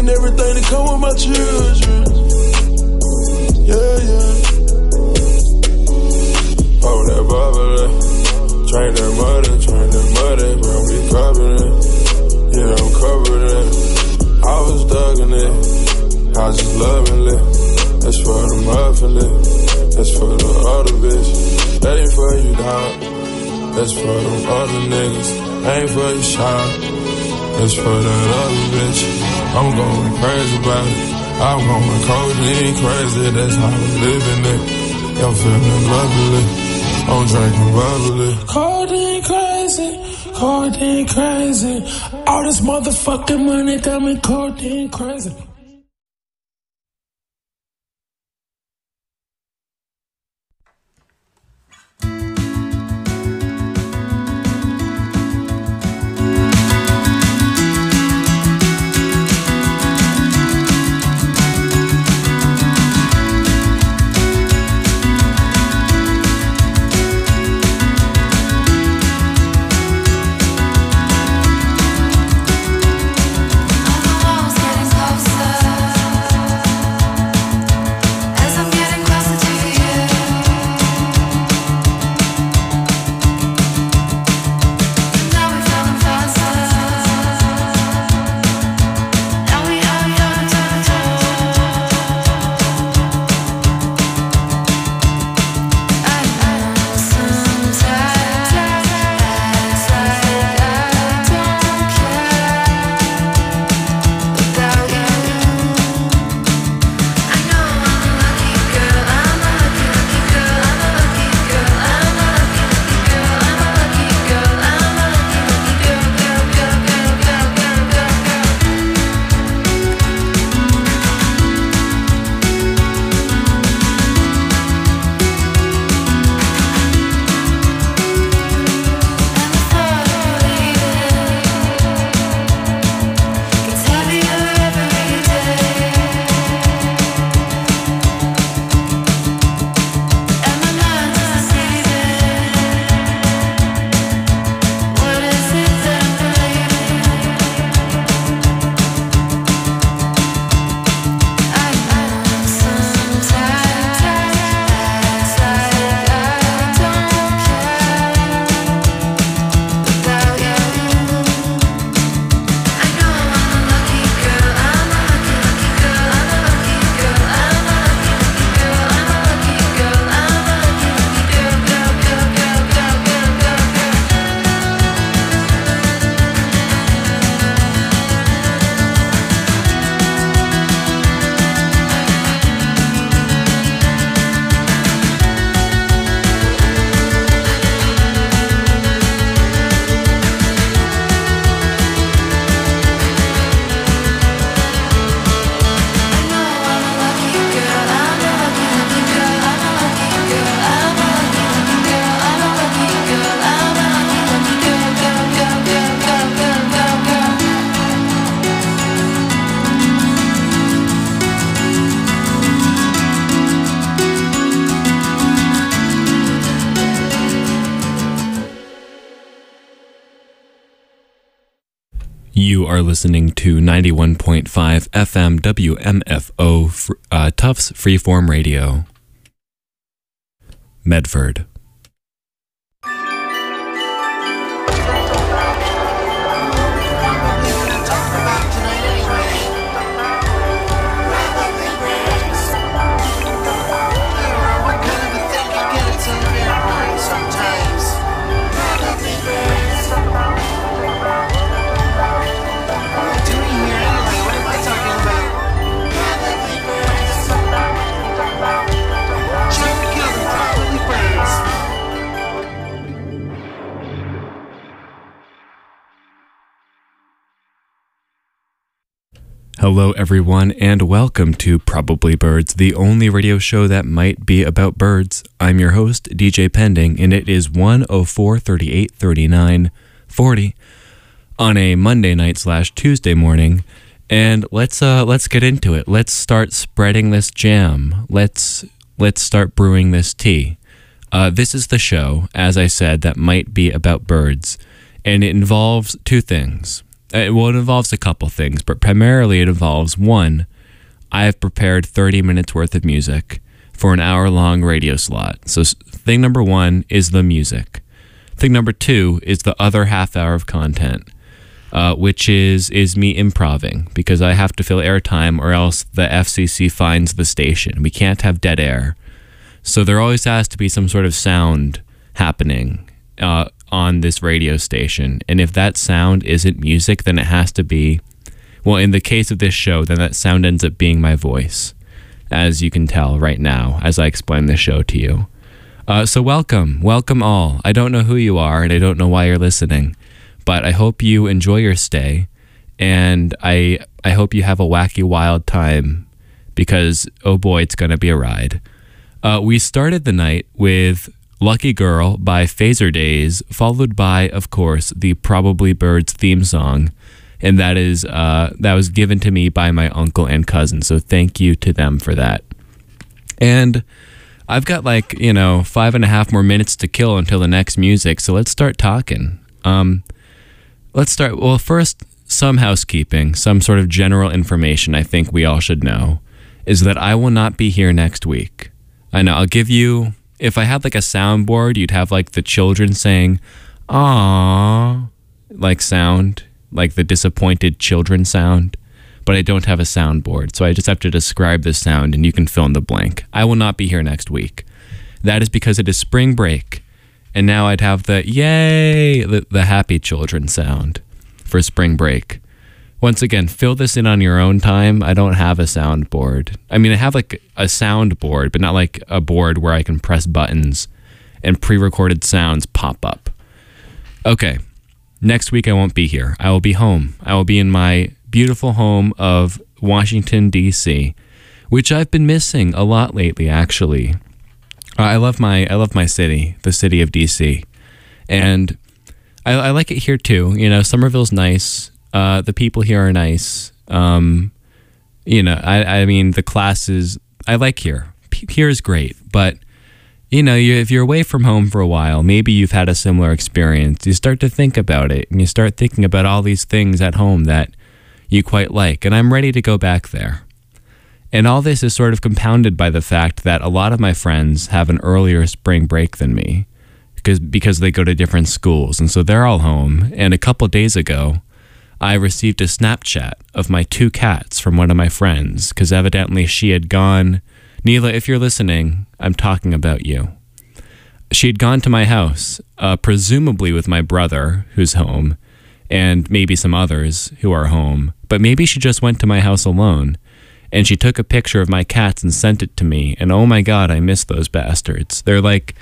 and everything that come with my children. Yeah. Oh, that bubbly. Train that muddy, bro, we covered it. Yeah, I'm covered it. I was thugging it, I was just loving it. That's for the muffin it, that's for the other bitch. That ain't for you, dog. That's for them other niggas. That ain't for you, shot. That's for that other bitch. I'm going crazy about it. I'm going codeine crazy. That's how I'm living it. I'm feeling lovely. I'm drinking bubbly. Codeine crazy. All this motherfucking money got me codeine crazy. You are listening to 91.5 FM WMFO Tufts Freeform Radio. Medford. Hello everyone, and welcome to Probably Birds, the only radio show that might be about birds. I'm your host, DJ Pending, and it is 1:04, 38, 39, 40 on a Monday night / Tuesday morning. And let's get into it. Let's start spreading this jam. Let's start brewing this tea. This is the show, as I said, that might be about birds, and it involves two things. It involves a couple things, but primarily it involves, one, I have prepared 30 minutes worth of music for an hour-long radio slot. So thing number one is the music. Thing number two is the other half hour of content, which is me improvising, because I have to fill airtime or else the FCC fines the station. We can't have dead air. So there always has to be some sort of sound happening on this radio station. And if that sound isn't music, then it has to be, well, in the case of this show, then that sound ends up being my voice, as you can tell right now as I explain this show to you. So welcome all. I don't know who you are, and I don't know why you're listening, but I hope you enjoy your stay, and I hope you have a wacky, wild time, because, oh boy, it's going to be a ride. We started the night with Lucky Girl by Phaser Days, followed by, of course, the Probably Birds theme song, and that was given to me by my uncle and cousin, so thank you to them for that. And I've got 5.5 more minutes to kill until the next music, so let's start talking. Well, first, some housekeeping, some sort of general information I think we all should know, is that I will not be here next week. I know, I'll give you, if I had a soundboard, you'd have the children saying, "Aww," sound, the disappointed children sound. But I don't have a soundboard, so I just have to describe the sound and you can fill in the blank. I will not be here next week. That is because it is spring break, and now I'd have the yay, the happy children sound for spring break. Once again, fill this in on your own time. I don't have a soundboard. I mean, I have a soundboard, but not a board where I can press buttons and pre-recorded sounds pop up. Okay, next week I won't be here. I will be home. I will be in my beautiful home of Washington, D.C., which I've been missing a lot lately, actually. I love my city, the city of D.C., and I like it here too. Somerville's nice. The people here are nice. I mean, the classes, I like here. Here is great, but if you're away from home for a while, maybe you've had a similar experience. You start to think about it, and you start thinking about all these things at home that you quite like, and I'm ready to go back there. And all this is sort of compounded by the fact that a lot of my friends have an earlier spring break than me, because they go to different schools, and so they're all home. And a couple days ago, I received a Snapchat of my 2 cats from one of my friends, because evidently she had gone, Neela, if you're listening, I'm talking about you. She had gone to my house, presumably with my brother, who's home, and maybe some others who are home, but maybe she just went to my house alone, and she took a picture of my cats and sent it to me, and oh my god, I miss those bastards. They're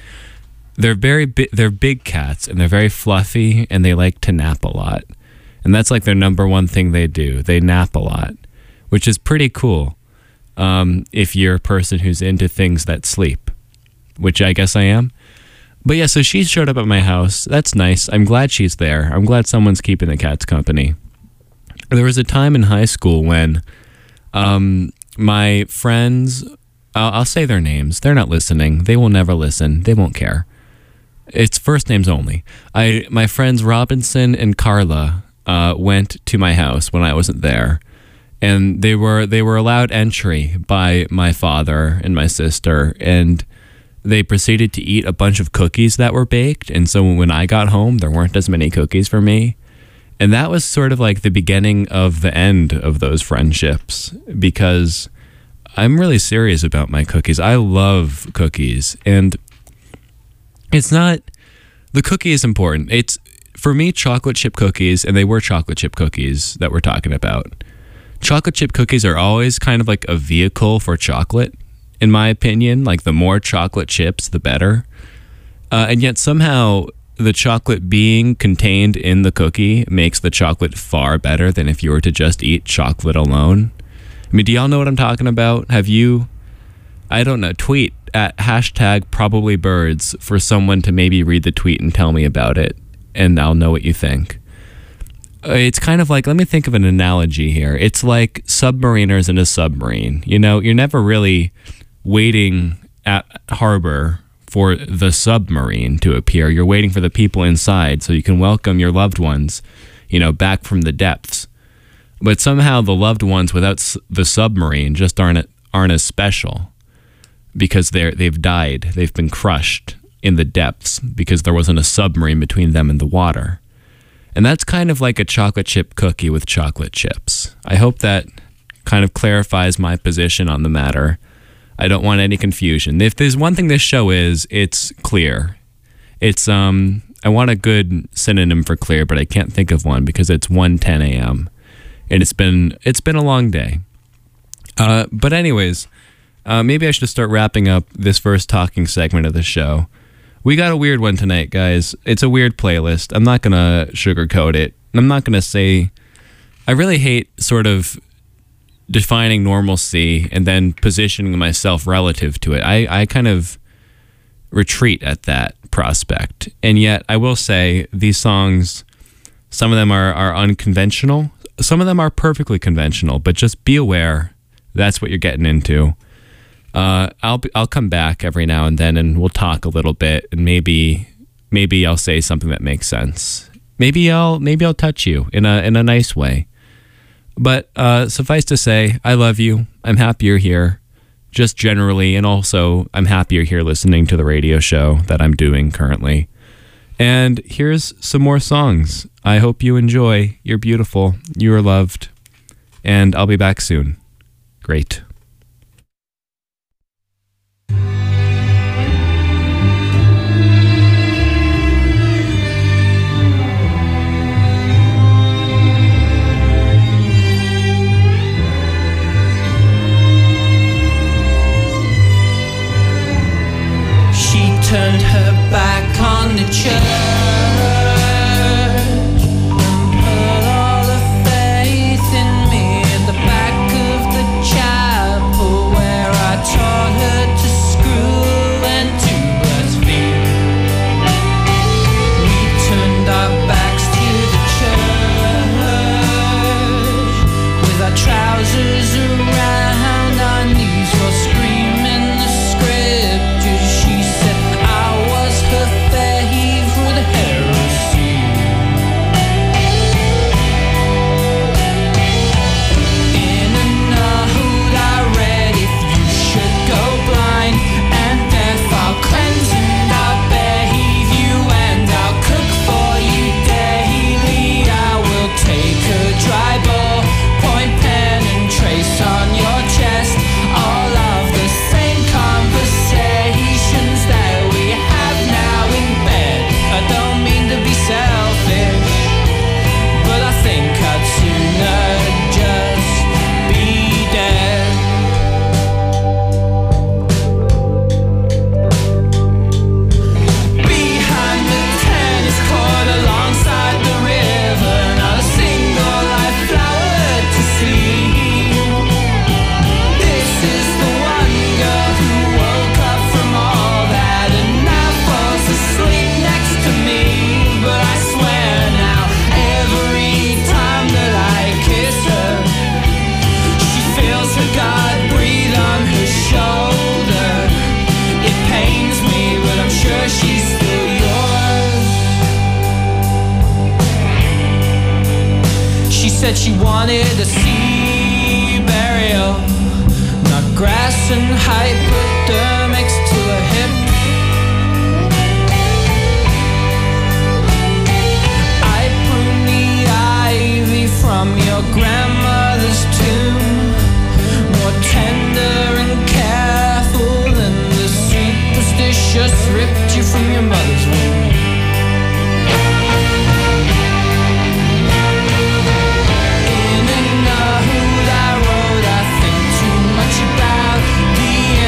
big cats, and they're very fluffy, and they like to nap a lot, and that's their number one thing they do. They nap a lot, which is pretty cool if you're a person who's into things that sleep, which I guess I am. But yeah, so she showed up at my house. That's nice. I'm glad she's there. I'm glad someone's keeping the cats company. There was a time in high school when my friends, I'll say their names. They're not listening. They will never listen. They won't care. It's first names only. My friends Robinson and Carla went to my house when I wasn't there. And they were allowed entry by my father and my sister, and they proceeded to eat a bunch of cookies that were baked, and so when I got home, there weren't as many cookies for me. And that was sort of the beginning of the end of those friendships, because I'm really serious about my cookies. I love cookies, and the cookie is important. It's, for me, chocolate chip cookies, and they were chocolate chip cookies that we're talking about. Chocolate chip cookies are always kind of a vehicle for chocolate, in my opinion. The more chocolate chips, the better. And yet somehow the chocolate being contained in the cookie makes the chocolate far better than if you were to just eat chocolate alone. I mean, do y'all know what I'm talking about? Have you, I don't know, tweet at #probablybirds for someone to maybe read the tweet and tell me about it, and I'll know what you think. It's kind of let me think of an analogy here. It's like submariners in a submarine. You're never really waiting at harbor for the submarine to appear. You're waiting for the people inside so you can welcome your loved ones back from the depths. But somehow the loved ones without the submarine just aren't as special, because they've died. They've been crushed in the depths because there wasn't a submarine between them and the water. And that's kind of like a chocolate chip cookie with chocolate chips. I hope that kind of clarifies my position on the matter. I don't want any confusion. If there's one thing this show is, it's clear. It's I want a good synonym for clear, but I can't think of one because it's 1:10 a.m. and it's been a long day. But anyways, maybe I should start wrapping up this first talking segment of the show. We got a weird one tonight, guys. It's a weird playlist. I'm not gonna sugarcoat it. I'm not gonna say. I really hate sort of defining normalcy and then positioning myself relative to it. I kind of retreat at that prospect. And yet I will say these songs, some of them are unconventional. Some of them are perfectly conventional, but just be aware that's what you're getting into. I'll come back every now and then and we'll talk a little bit, and maybe I'll say something that makes sense. Maybe I'll touch you in a nice way. But suffice to say, I love you. I'm happy you're here, just generally, and also I'm happy you're here listening to the radio show that I'm doing currently. And here's some more songs. I hope you enjoy. You're beautiful. You are loved. And I'll be back soon. Great. Turned her back on the church and put all her faith in me at the back of the chapel where I taught her to screw and to blaspheme. We turned our backs to the church with our trousers around our knees while screaming the scriptures. She said her favorite heresy. In a note I read, if you should go blind and deaf, I'll cleanse and I'll bathe you and I'll cook for you daily. I will take a dry ball, point pen and trace on your chest all of the same conversations that we have now in bed. I don't mean to be selfish, but I think I'd sooner just be dead. Behind the tennis court alongside the river, not a single live flower to see. This is the one girl who woke up from all that and now falls asleep next to me. But I swear now, every time that I kiss her, she feels her God breathe on her shoulder. It pains me, but I'm sure she's still yours. She said she wanted a sea burial, not grass and hypodermics to her hip. I pruned the ivy from your grandmother's tomb, more tender and careful than the superstitious ripped you from your mother's womb. In a note I wrote, I think too much about the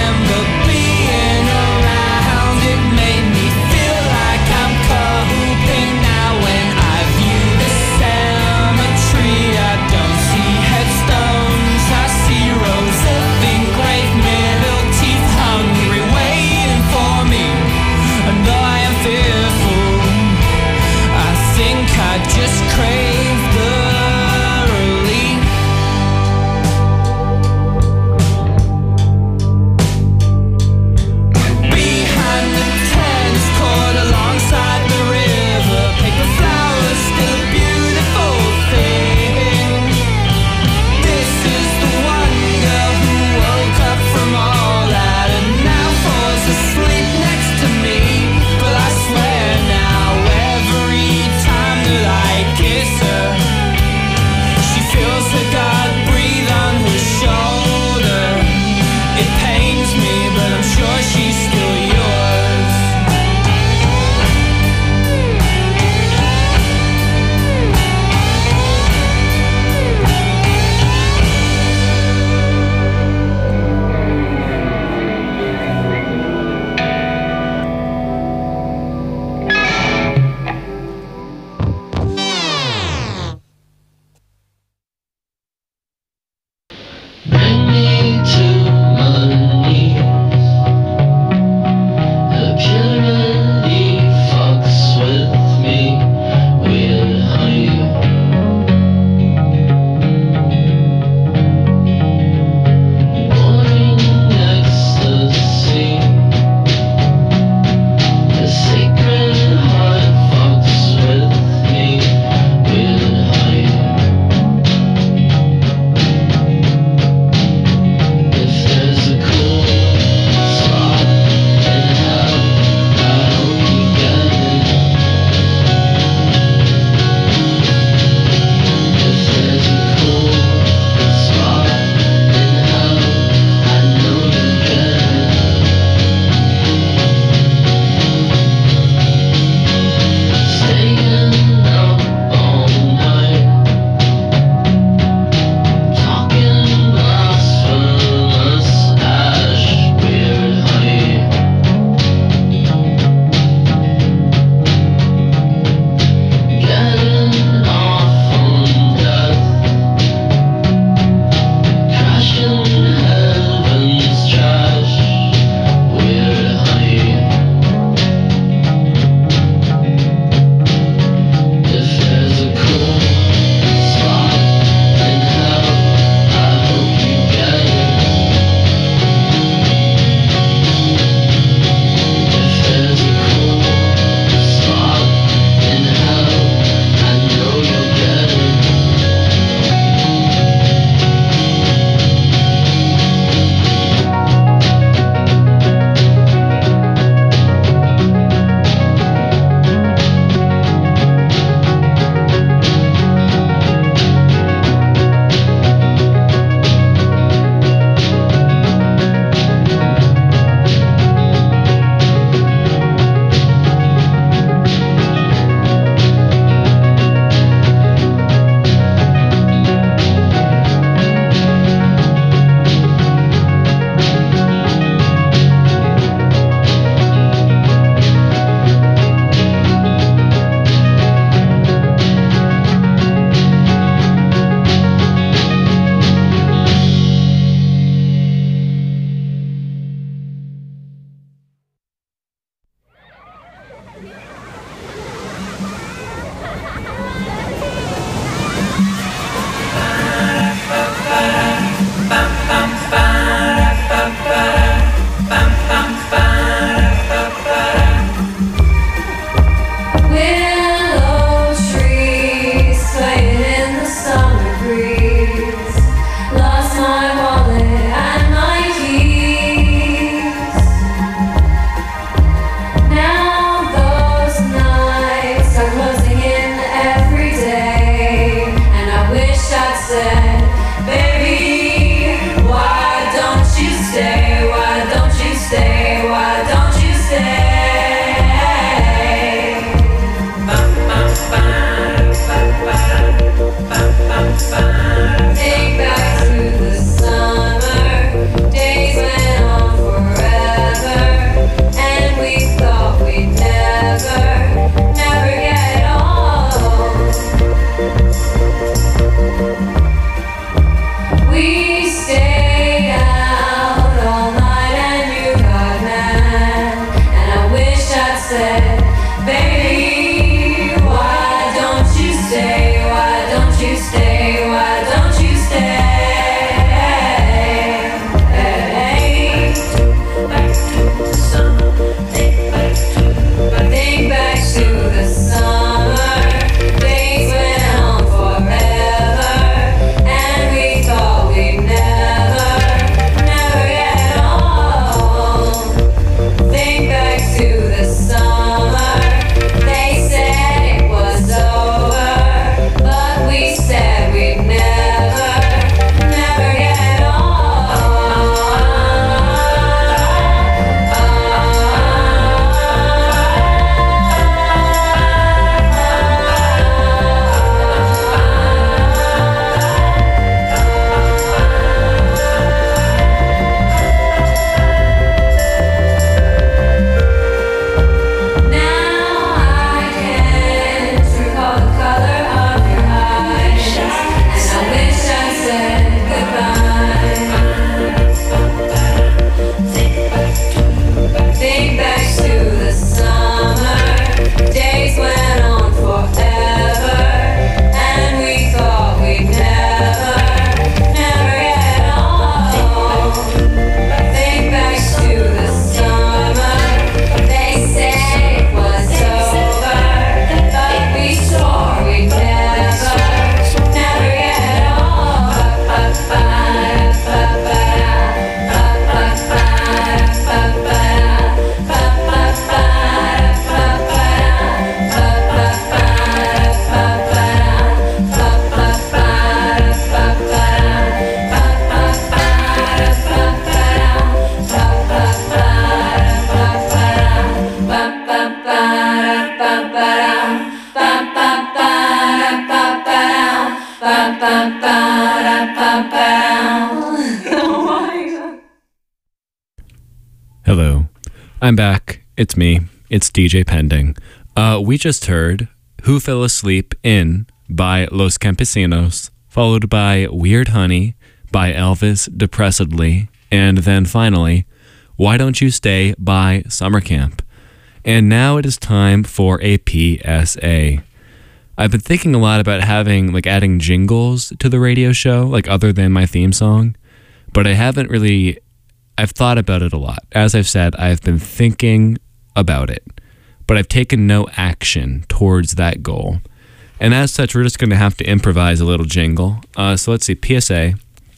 Hello. I'm back. It's me. It's DJ Pending. We just heard Who Fell Asleep In by Los Campesinos, followed by Weird Honey by Elvis Depressedly, and then finally, Why Don't You Stay by Summer Camp. And now it is time for a PSA. I've been thinking a lot about adding jingles to the radio show, other than my theme song, but I've thought about it a lot. As I've said, I've been thinking about it, but I've taken no action towards that goal. And as such, we're just going to have to improvise a little jingle. So let's see, PSA.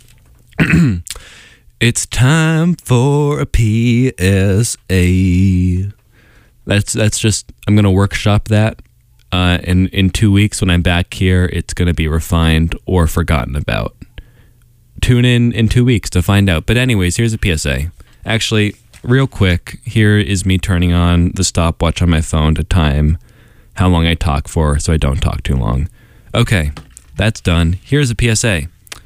It's time for a PSA. That's just, I'm going to workshop that. In 2 weeks when I'm back here, it's going to be refined or forgotten about. Tune in 2 weeks to find out. But anyways, here's a PSA. Actually, real quick, here is me turning on the stopwatch on my phone to time how long I talk for so I don't talk too long. Okay, that's done. Here's a PSA.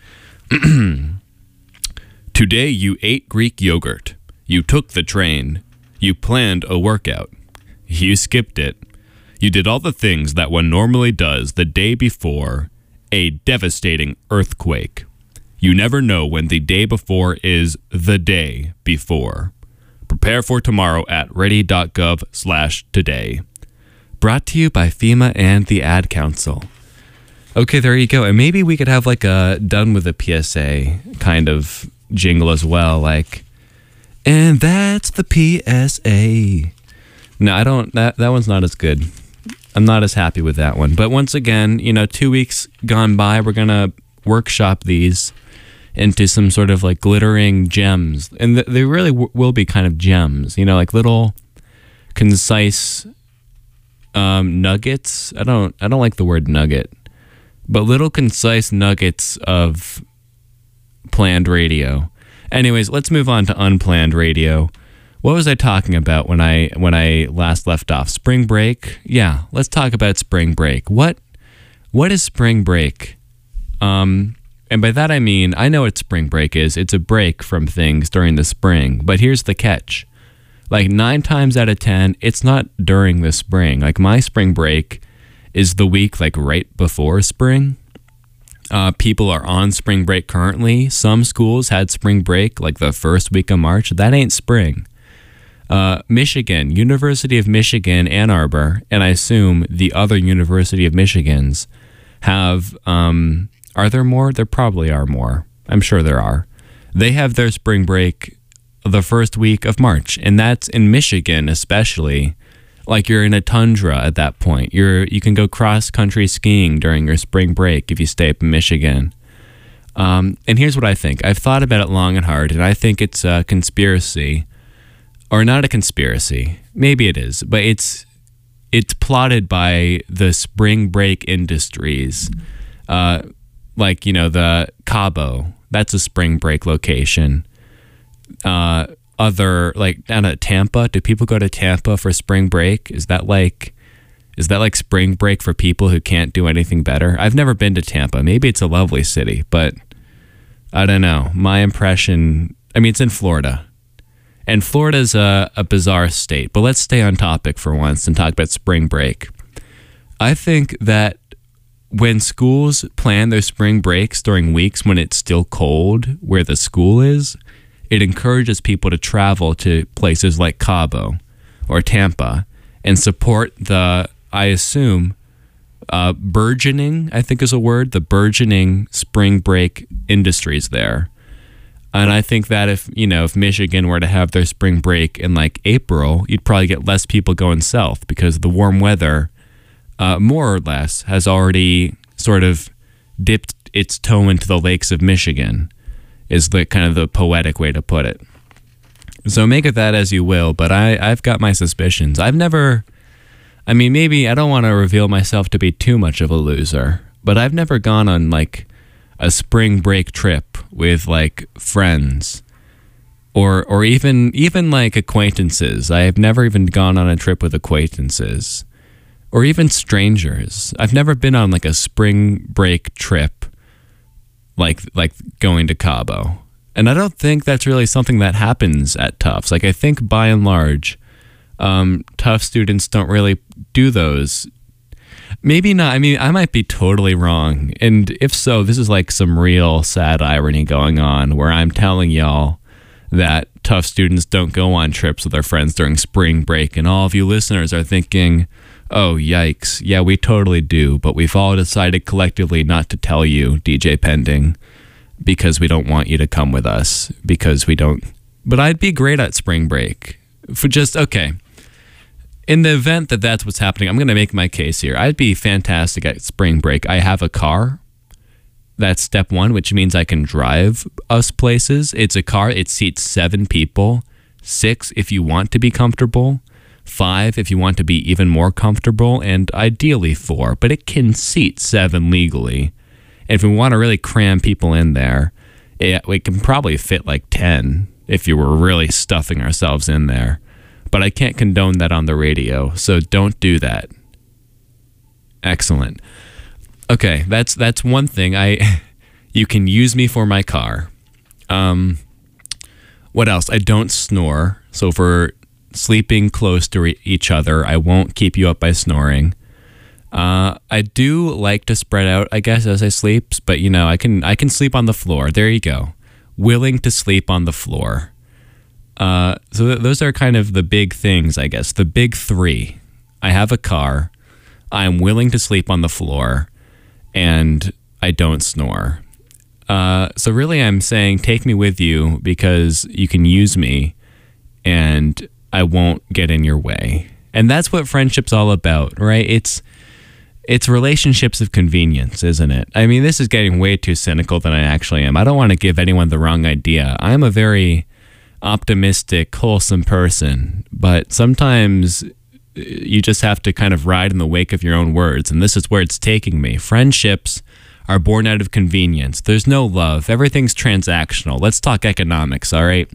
Today you ate Greek yogurt. You took the train. You planned a workout. You skipped it. You did all the things that one normally does the day before a devastating earthquake. You never know when the day before is the day before. Prepare for tomorrow at ready.gov/today. Brought to you by FEMA and the Ad Council. Okay, there you go. And maybe we could have a done with a PSA kind of jingle as well. And that's the PSA. No, I don't. That one's not as good. I'm not as happy with that one. But once again, 2 weeks gone by, we're going to workshop these into some sort of glittering gems. And they really will be kind of gems, little concise nuggets. I don't like the word nugget, but little concise nuggets of planned radio. Anyways, let's move on to unplanned radio. What was I talking about when I last left off? Spring break? Yeah, let's talk about spring break. What is spring break? And by that I mean, I know what spring break is. It's a break from things during the spring. But here's the catch. 9 times out of 10, it's not during the spring. My spring break is the week right before spring. People are on spring break currently. Some schools had spring break the first week of March. That ain't spring. Michigan, University of Michigan, Ann Arbor, and I assume the other University of Michigans have, are there more? There probably are more. I'm sure there are. They have their spring break the first week of March, and that's in Michigan especially. You're in a tundra at that point. You can go cross-country skiing during your spring break if you stay up in Michigan. And here's what I think. I've thought about it long and hard, and I think it's a conspiracy. Or not a conspiracy. Maybe it is, but it's plotted by the spring break industries. The Cabo, that's a spring break location. Down at Tampa, do people go to Tampa for spring break? Is that like spring break for people who can't do anything better? I've never been to Tampa. Maybe it's a lovely city, but I don't know. My impression, it's in Florida. And Florida's a bizarre state, but let's stay on topic for once and talk about spring break. I think that when schools plan their spring breaks during weeks when it's still cold where the school is, it encourages people to travel to places like Cabo or Tampa and support the, I assume, burgeoning, I think is a word, the burgeoning spring break industries there. And I think that if Michigan were to have their spring break in April, you'd probably get less people going south because the warm weather, more or less, has already sort of dipped its toe into the lakes of Michigan, is the kind of the poetic way to put it. So make of that as you will, but I've got my suspicions. Maybe I don't want to reveal myself to be too much of a loser, but I've never gone on a spring break trip with friends or even acquaintances. I have never even gone on a trip with acquaintances or even strangers. I've never been on a spring break trip like going to Cabo. And I don't think that's really something that happens at Tufts. Like, I think by and large, Tufts students don't really do those. Maybe not. I mean, I might be totally wrong. And if so, this is like some real sad irony going on where I'm telling y'all that Tufts students don't go on trips with their friends during spring break. And all of you listeners are thinking, oh, yikes. Yeah, we totally do. But we've all decided collectively not to tell you, DJ Pending, because we don't want you to come with us, because we don't. But I'd be great at spring break. For just, okay. In the event that that's what's happening, I'm going to make my case here. I'd be fantastic at spring break. I have a car. That's step one, which means I can drive us places. It's a car. It seats 7 people. 6 if you want to be comfortable. 5 if you want to be even more comfortable. And ideally 4. But it can seat 7 legally. And if we want to really cram people in there, we can probably fit like 10 if you were really stuffing ourselves in there. But I can't condone that on the radio, so don't do that. Excellent. Okay, that's one thing. You can use me for my car. What else? I don't snore, so for sleeping close to each other, I won't keep you up by snoring. I do like to spread out, I guess, as I sleep, but you know, I can sleep on the floor. There you go. Willing to sleep on the floor. So those are kind of the big things, I guess. The big 3. I have a car. I'm willing to sleep on the floor, and I don't snore. So really, I'm saying take me with you because you can use me, and I won't get in your way. And that's what friendship's all about, right? It's relationships of convenience, isn't it? I mean, this is getting way too cynical than I actually am. I don't want to give anyone the wrong idea. I'm a very optimistic, wholesome person, but sometimes you just have to kind of ride in the wake of your own words, and this is where it's taking me. Friendships are born out of convenience. There's no love. Everything's transactional. Let's talk economics, all right?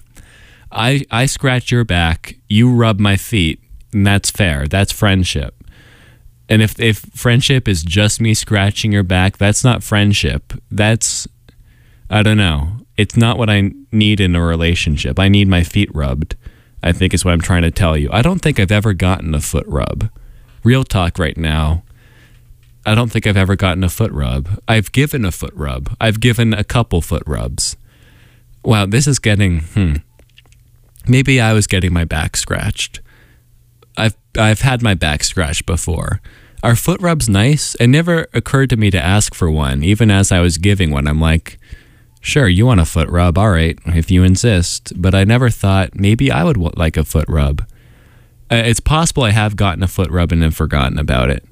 I scratch your back, you rub my feet, and that's fair. That's friendship. And if friendship is just me scratching your back, that's not friendship. That's, I don't know. It's not what I need in a relationship. I need my feet rubbed, I think is what I'm trying to tell you. I don't think I've ever gotten a foot rub. Real talk right now. I don't think I've ever gotten a foot rub. I've given a foot rub. I've given a couple foot rubs. Wow, this is getting, Maybe I was getting my back scratched. I've had my back scratched before. Are foot rubs nice? It never occurred to me to ask for one, even as I was giving one. I'm like, sure, you want a foot rub? All right, if you insist. But I never thought maybe I would like a foot rub. It's possible I have gotten a foot rub and then forgotten about it.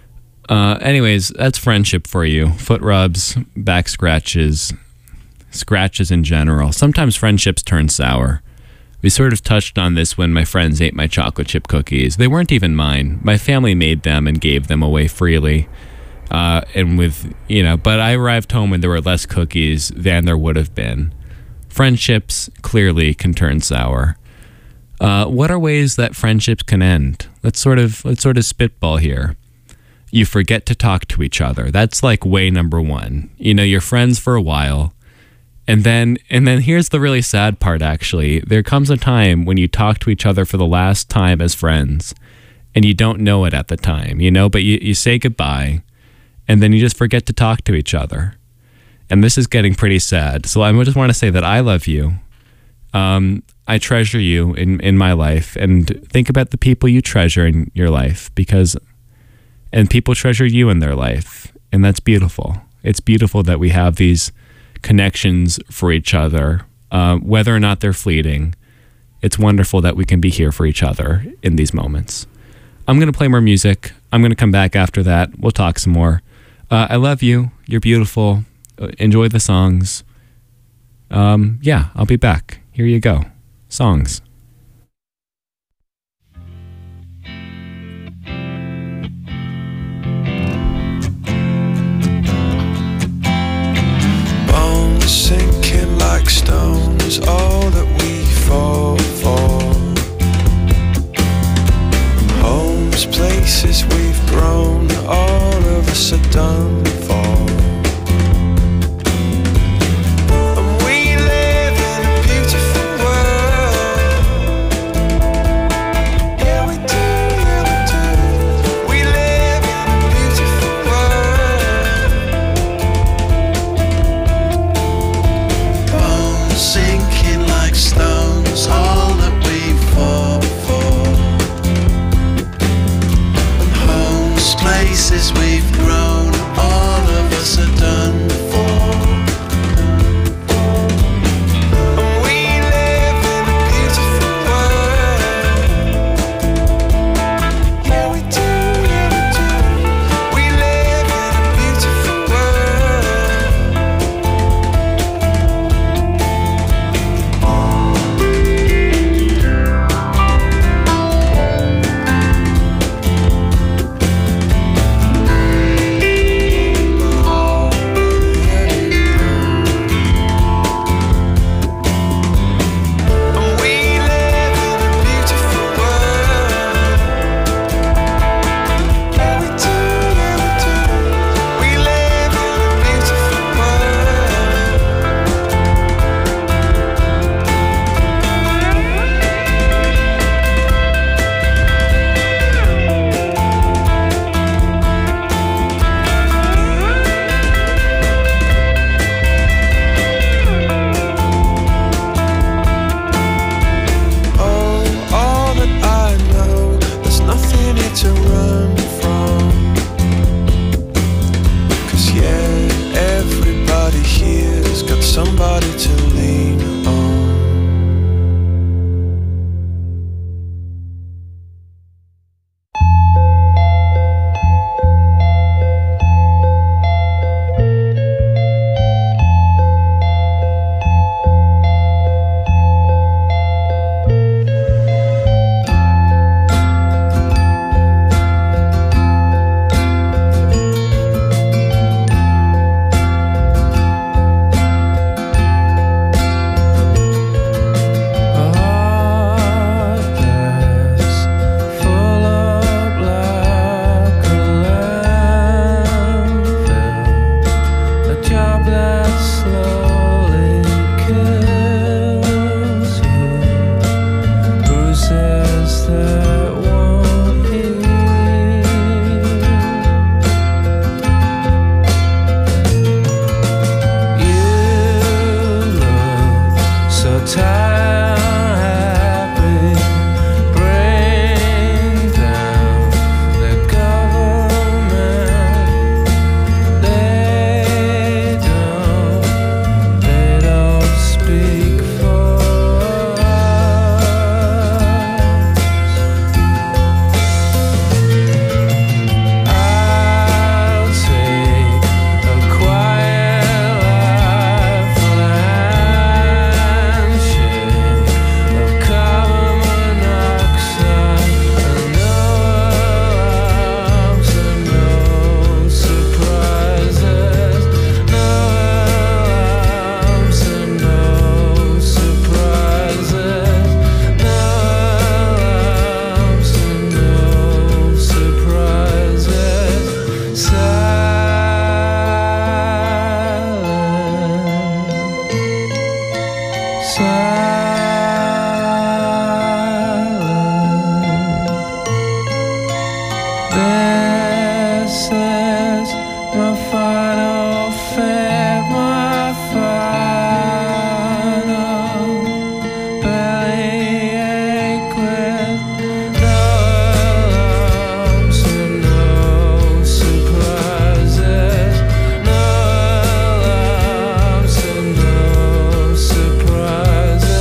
Anyways, that's friendship for you. Foot rubs, back scratches, scratches in general. Sometimes friendships turn sour. We sort of touched on this when my friends ate my chocolate chip cookies. They weren't even mine. My family made them and gave them away freely. And with, but I arrived home when there were less cookies than there would have been. Friendships clearly can turn sour. What are ways that friendships can end? Let's sort of spitball here. You forget to talk to each other. That's like way number 1. You're friends for a while. And then here's the really sad part, actually. There comes a time when you talk to each other for the last time as friends, and you don't know it at the time, but you say goodbye, and then you just forget to talk to each other. And this is getting pretty sad. So I just want to say that I love you. I treasure you in my life, and think about the people you treasure in your life, and people treasure you in their life, and that's beautiful. It's beautiful that we have these connections for each other, whether or not they're fleeting. It's wonderful that we can be here for each other in these moments. I'm going to play more music. I'm going to come back after that. We'll talk some more. I love you. You're beautiful. Enjoy the songs. I'll be back. Here you go. Songs. Sinking like stones, all that we fall for. Homes, places we've grown, all of us are done for. And we live like stones, all that we fought for. And homes, places we've grown, all of us are done for. And we live in a beautiful world. Yeah, we do, yeah, we do. We live in a beautiful world. And we live in a beautiful world. Yeah, we do, yeah, we do. We live in a beautiful world. Oh, all that I know, there's nothing here to run from. 'Cause yeah, everybody here's got somebody to lean on. Surprises.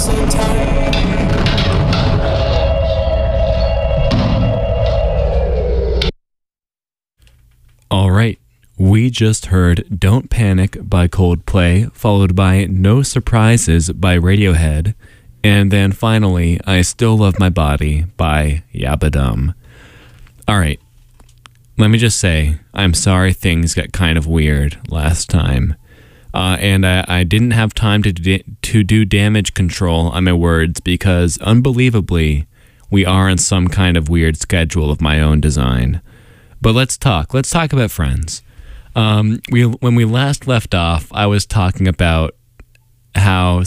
same time. All right. We just heard Don't Panic by Coldplay, followed by No Surprises by Radiohead, and then finally, I Still Love My Body by Yabba-Dum. All right. Let me just say, I'm sorry things got kind of weird last time. And I didn't have time to do damage control on my words because, unbelievably, we are on some kind of weird schedule of my own design. But let's talk. Let's talk about friends. When we last left off, I was talking about how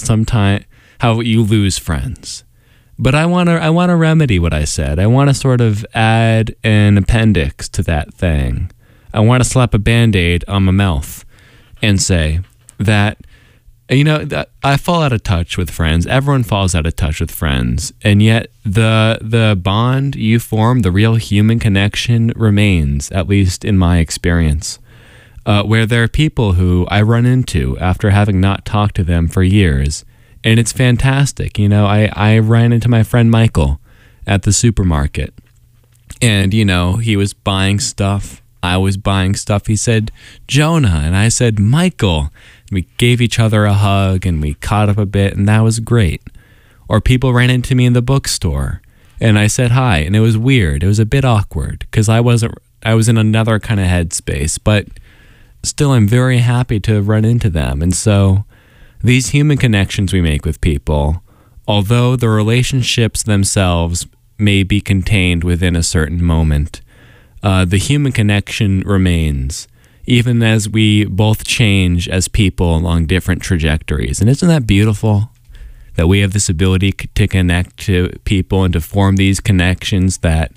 you lose friends. But I want to remedy what I said. I want to sort of add an appendix to that thing. I want to slap a Band-Aid on my mouth and say that, that I fall out of touch with friends. Everyone falls out of touch with friends. And yet the bond you form, the real human connection remains, at least in my experience. Where there are people who I run into after having not talked to them for years. And it's fantastic. I ran into my friend Michael at the supermarket. And, he was buying stuff. I was buying stuff. He said, Jonah. And I said, Michael. We gave each other a hug and we caught up a bit. And that was great. Or people ran into me in the bookstore. And I said hi. And it was weird. It was a bit awkward because I was in another kind of headspace. But still, I'm very happy to run into them. And so these human connections we make with people, although the relationships themselves may be contained within a certain moment, the human connection remains, even as we both change as people along different trajectories. And isn't that beautiful? That we have this ability to connect to people and to form these connections that,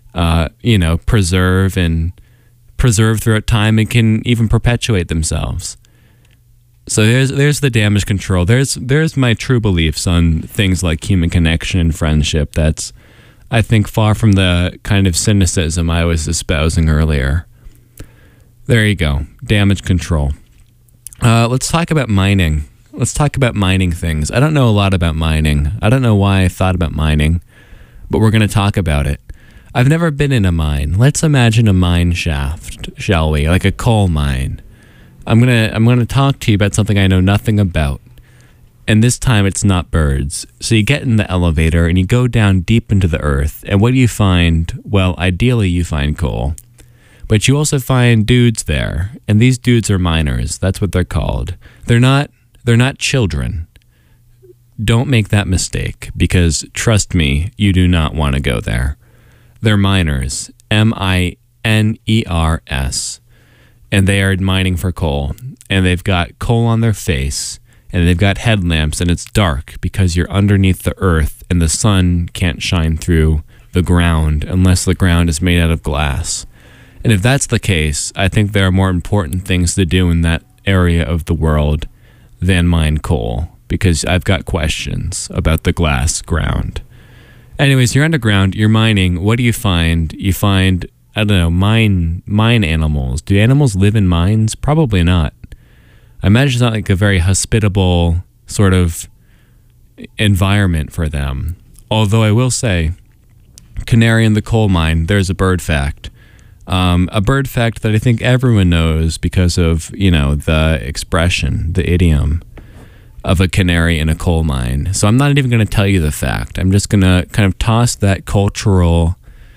preserve throughout time and can even perpetuate themselves. So there's the damage control. There's my true beliefs on things like human connection and friendship. That's, I think, far from the kind of cynicism I was espousing earlier. There you go. Damage control. Let's talk about mining. Let's talk about mining things. I don't know a lot about mining. I don't know why I thought about mining, but we're going to talk about it. I've never been in a mine. Let's imagine a mine shaft, shall we? Like a coal mine. I'm gonna talk to you about something I know nothing about. And this time it's not birds. So you get in the elevator and you go down deep into the earth. And what do you find? Well, ideally you find coal. But you also find dudes there. And these dudes are miners. That's what they're called. They're not children. Don't make that mistake, because trust me, you do not want to go there. They're miners. M-I-N-E-R-S. And they are mining for coal. And they've got coal on their face. And they've got headlamps, and it's dark because you're underneath the earth and the sun can't shine through the ground unless the ground is made out of glass. And if that's the case, I think there are more important things to do in that area of the world than mine coal, because I've got questions about the glass ground. Anyways, you're underground, you're mining. What do you find? You find, I don't know, mine animals. Do animals live in mines? Probably not. I imagine it's not like a very hospitable sort of environment for them. Although I will say, canary in the coal mine, there's a bird fact. A bird fact that I think everyone knows because of, the expression, the idiom of a canary in a coal mine. So I'm not even going to tell you the fact. I'm just going to kind of toss that cultural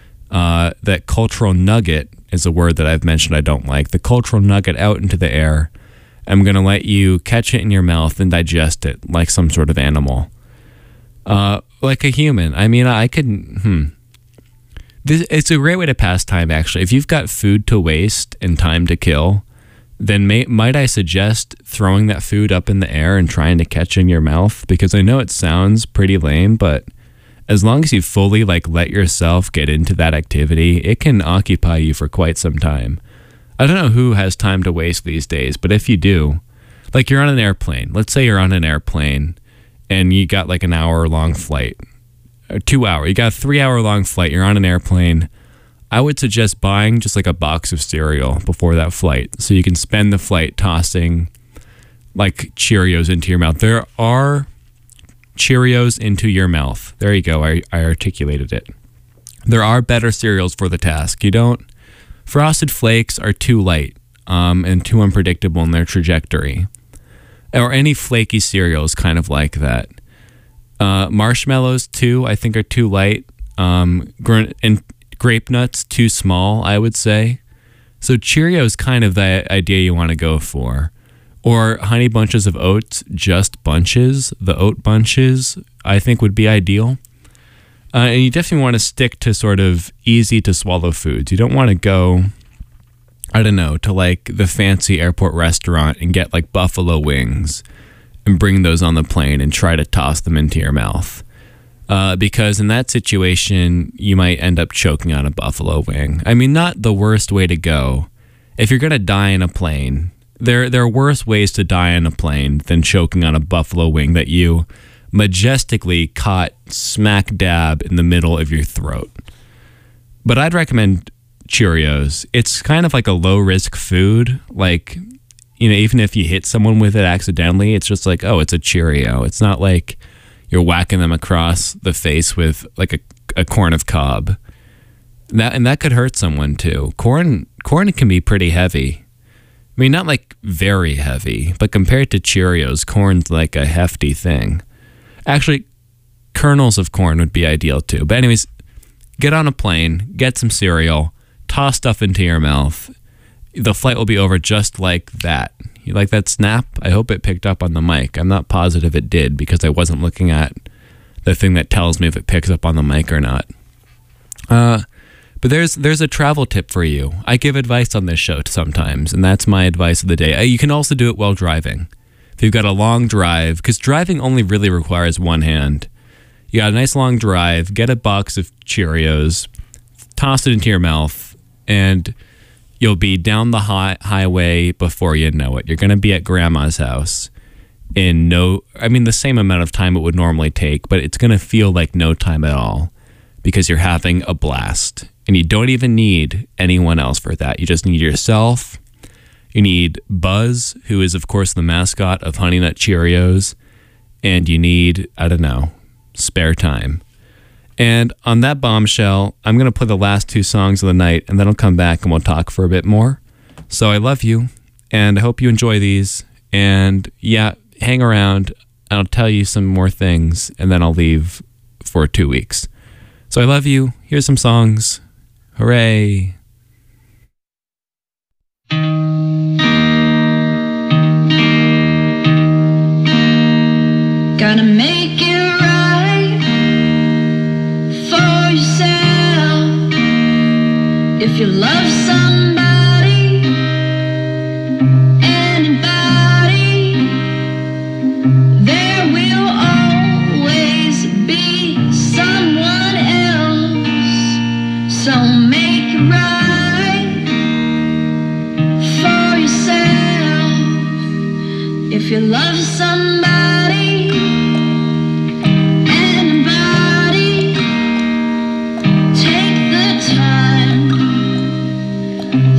nugget, is a word that I've mentioned I don't like, the cultural nugget out into the air. I'm going to let you catch it in your mouth and digest it like some sort of animal. Like a human. I mean, I could... It's a great way to pass time, actually. If you've got food to waste and time to kill, then might I suggest throwing that food up in the air and trying to catch it in your mouth? Because I know it sounds pretty lame, but as long as you fully let yourself get into that activity, it can occupy you for quite some time. I don't know who has time to waste these days, but if you do, you're on an airplane. Let's say you're on an airplane and you got an hour-long flight. 2 hour. You got a 3-hour-long flight. You're on an airplane. I would suggest buying just a box of cereal before that flight, so you can spend the flight tossing Cheerios into your mouth. There are Cheerios into your mouth. There you go. I articulated it. There are better cereals for the task. Frosted Flakes are too light and too unpredictable in their trajectory. Or any flaky cereal is kind of like that. Marshmallows, too, I think are too light. And grape nuts, too small, I would say. So Cheerios kind of the idea you want to go for. Or Honey Bunches of Oats, just bunches. The oat bunches, I think, would be ideal. And you definitely want to stick to sort of easy to swallow foods. You don't want to go, I don't know, to like the fancy airport restaurant and get like buffalo wings and bring those on the plane and try to toss them into your mouth. Because in that situation, you might end up choking on a buffalo wing. I mean, not the worst way to go. If you're going to die in a plane, there are worse ways to die in a plane than choking on a buffalo wing that you majestically caught smack dab in the middle of your throat. But I'd recommend Cheerios. It's kind of like a low risk food. Like, even if you hit someone with it accidentally, it's just like, oh, it's a Cheerio. It's not like you're whacking them across the face with like a corn of cob. That could hurt someone too. Corn can be pretty heavy. I mean, not like very heavy, but compared to Cheerios, corn's like a hefty thing. Actually, kernels of corn would be ideal too. But anyways, get on a plane, get some cereal, toss stuff into your mouth. The flight will be over just like that. You like that snap? I hope it picked up on the mic. I'm not positive it did because I wasn't looking at the thing that tells me if it picks up on the mic or not. But there's a travel tip for you. I give advice on this show sometimes, and that's my advice of the day. You can also do it while driving. If you've got a long drive, because driving only really requires one hand. You got a nice long drive, get a box of Cheerios, toss it into your mouth, and you'll be down the highway before you know it. You're going to be at grandma's house in the same amount of time it would normally take, but it's going to feel like no time at all because you're having a blast. And you don't even need anyone else for that. You just need yourself. You need Buzz, who is, of course, the mascot of Honey Nut Cheerios. And you need, I don't know, spare time. And on that bombshell, I'm going to play the last two songs of the night, and then I'll come back and we'll talk for a bit more. So I love you, and I hope you enjoy these. And yeah, hang around. I'll tell you some more things, and then I'll leave for 2 weeks. So I love you. Here's some songs. Hooray. Gotta make it right for yourself. If you love somebody, anybody, there will always be someone else. So make it right for yourself. If you love somebody, anybody, take the time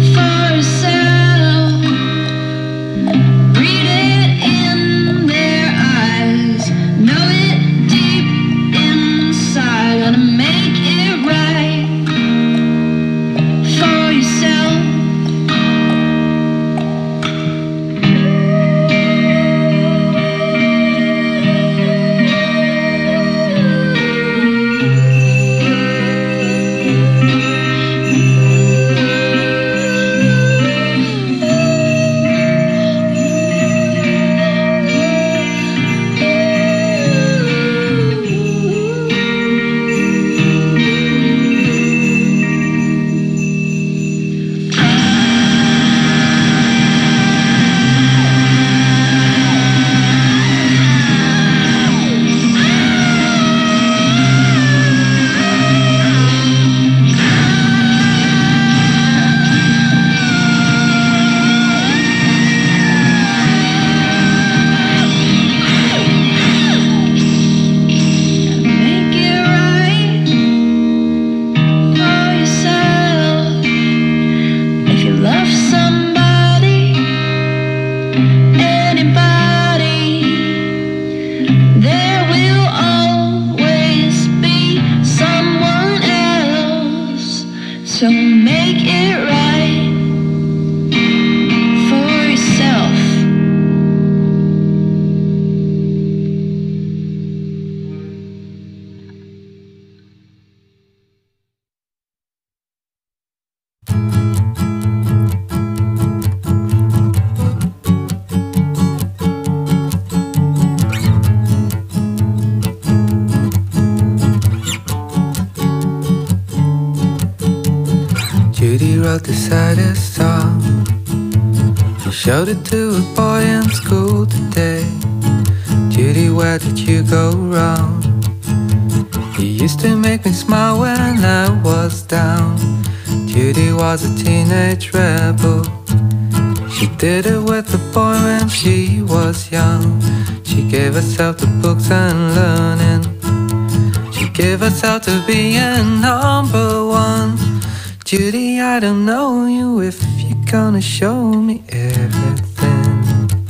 wrote the saddest song. He showed it to a boy in school today. Judy, where did you go wrong? You used to make me smile when I was down. Judy was a teenage rebel. She did it with a boy when she was young. She gave herself to books and learning. She gave herself to being number one. Judy, I don't know you if you're gonna show me everything.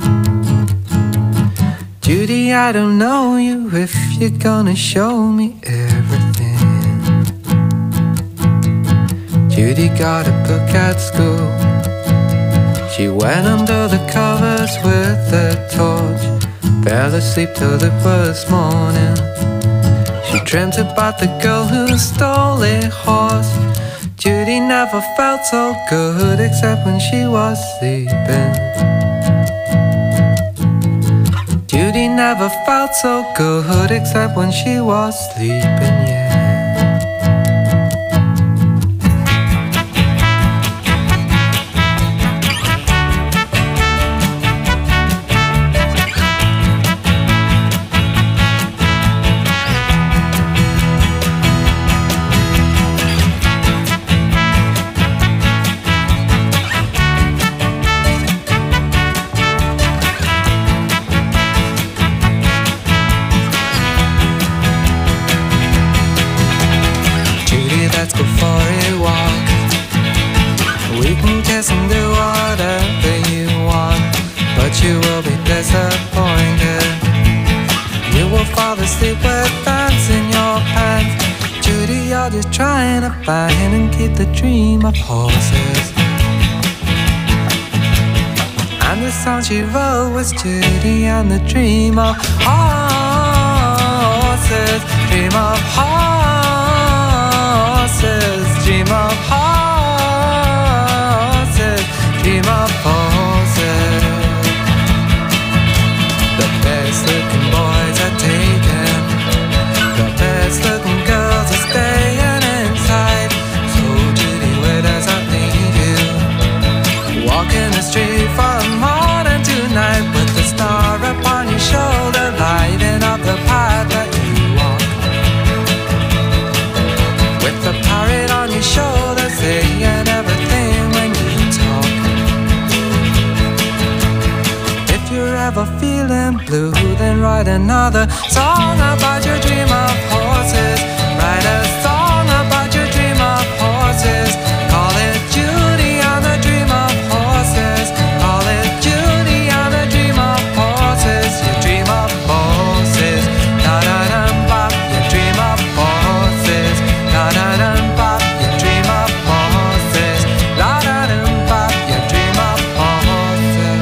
Judy, I don't know you if you're gonna show me everything. Judy got a book at school. She went under the covers with a torch. Fell asleep till it was morning. She dreamt about the girl who stole a horse. Judy never felt so good except when she was sleeping. Judy never felt so good except when she was sleeping, yeah. You will be disappointed. You will fall asleep with pants in your pants. Judy, you're just trying to find and keep the dream of horses. And the song she wrote was Judy and the dream of horses. Dream of horses. Dream of horses. Dream of horses. The best looking boys are taken. The best looking girls are staying inside. So Judy, where does that leave you? Walking the street from morning to night, with the star upon your shoulder, lighting up the path that you walk. With the parrot on your shoulder, saying everything when you talk. If you're ever feeling blue, then write another song about your dream of horses. Write a song about your dream of horses. Call it Judy and the dream of horses. Call it Judy and the dream of horses. Your dream of horses. Na na na bop. Your dream of horses. Na na na bop. Your dream of horses. La na na bop. Your dream of horses.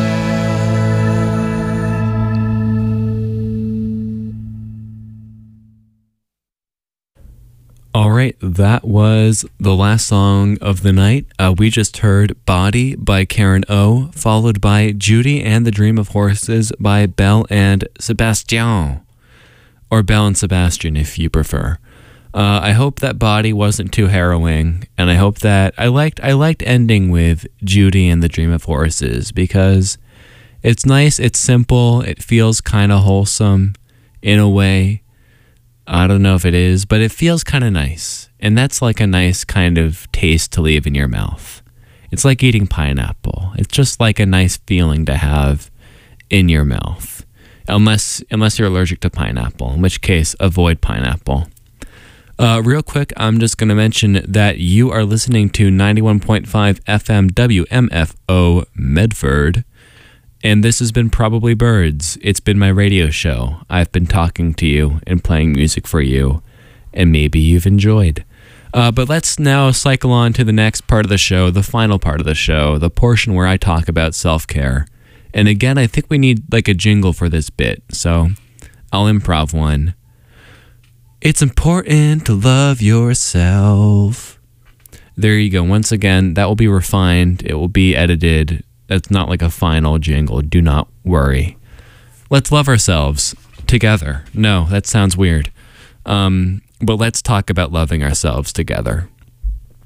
All right, that was the last song of the night. We just heard Body by Karen O, followed by Judy and the Dream of Horses by Belle and Sebastian, or Belle and Sebastian if you prefer. I hope that Body wasn't too harrowing, and I hope that I liked ending with Judy and the Dream of Horses because it's nice, it's simple, it feels kind of wholesome in a way. I don't know if it is, but it feels kind of nice. And that's like a nice kind of taste to leave in your mouth. It's like eating pineapple. It's just like a nice feeling to have in your mouth. Unless you're allergic to pineapple, in which case avoid pineapple. Real quick, I'm just going to mention that you are listening to 91.5 FM WMFO Medford. And this has been Probably Birds. It's been my radio show. I've been talking to you and playing music for you, and maybe you've enjoyed. But let's now cycle on to the next part of the show, the final part of the show, the portion where I talk about self-care. And again, I think we need like a jingle for this bit, so I'll improv one. It's important to love yourself. There you go. Once again, that will be refined. It will be edited. That's not like a final jingle. Do not worry. Let's love ourselves together. No, that sounds weird. But let's talk about loving ourselves together.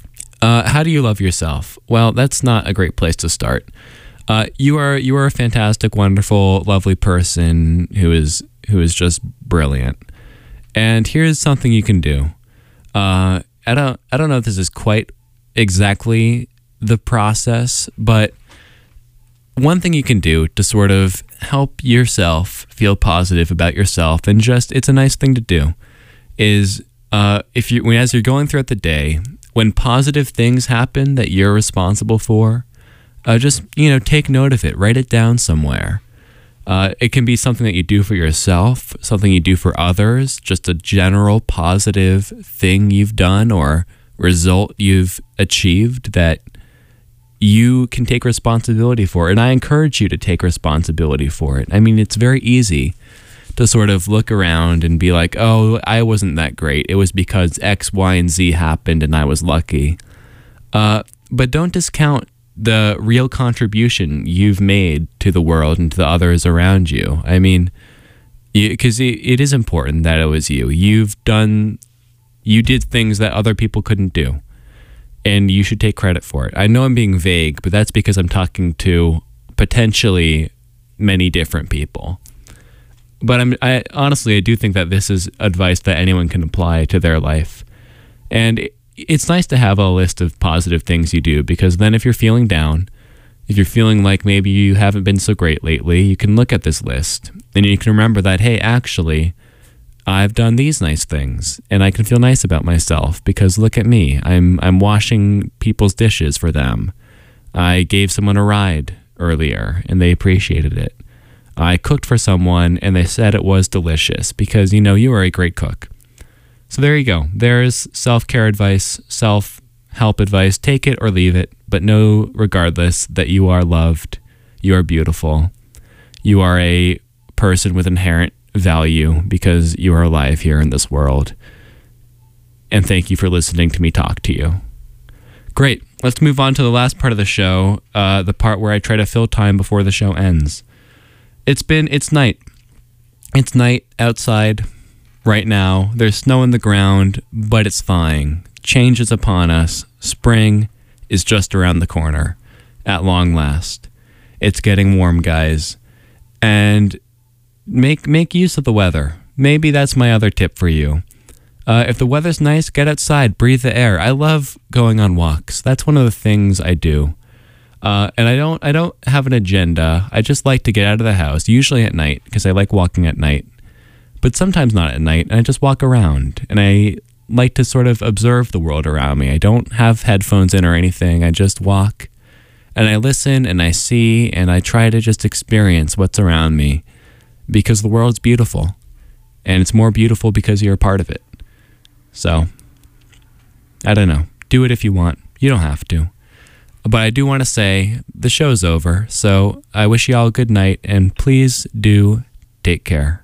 How do you love yourself? Well, that's not a great place to start. You are a fantastic, wonderful, lovely person who is just brilliant. And here's something you can do. I don't know if this is quite exactly the process, but one thing you can do to sort of help yourself feel positive about yourself, and just it's a nice thing to do, is as you're going throughout the day, when positive things happen that you're responsible for, just take note of it, write it down somewhere. It can be something that you do for yourself, something you do for others, just a general positive thing you've done or result you've achieved that you can take responsibility for. And I encourage you to take responsibility for it. I mean, it's very easy to sort of look around and be like, oh, I wasn't that great. It was because X, Y, and Z happened and I was lucky. But don't discount the real contribution you've made to the world and to the others around you. I mean, because it is important that it was you. You did things that other people couldn't do, and you should take credit for it. I know I'm being vague, but that's because I'm talking to potentially many different people. But I honestly do think that this is advice that anyone can apply to their life. And it's nice to have a list of positive things you do, because then if you're feeling down, if you're feeling like maybe you haven't been so great lately, you can look at this list and you can remember that, hey, actually, I've done these nice things and I can feel nice about myself because look at me. I'm washing people's dishes for them. I gave someone a ride earlier and they appreciated it. I cooked for someone and they said it was delicious because, you are a great cook. So there you go. There's self-care advice, self-help advice. Take it or leave it, but know regardless that you are loved, you are beautiful, you are a person with inherent value because you are alive here in this world. And thank you for listening to me talk to you. Great. Let's move on to the last part of the show, the part where I try to fill time before the show ends. It's night. It's night outside right now. There's snow on the ground, but it's thawing. Change is upon us. Spring is just around the corner at long last. It's getting warm, guys. And make use of the weather. Maybe that's my other tip for you. If the weather's nice, get outside, breathe the air. I love going on walks. That's one of the things I do. And I don't have an agenda. I just like to get out of the house, usually at night, because I like walking at night. But sometimes not at night, and I just walk around. And I like to sort of observe the world around me. I don't have headphones in or anything. I just walk, and I listen, and I see, and I try to just experience what's around me. Because the world's beautiful. And it's more beautiful because you're a part of it. So, I don't know. Do it if you want. You don't have to. But I do want to say the show's over, so I wish you all a good night, and please do take care.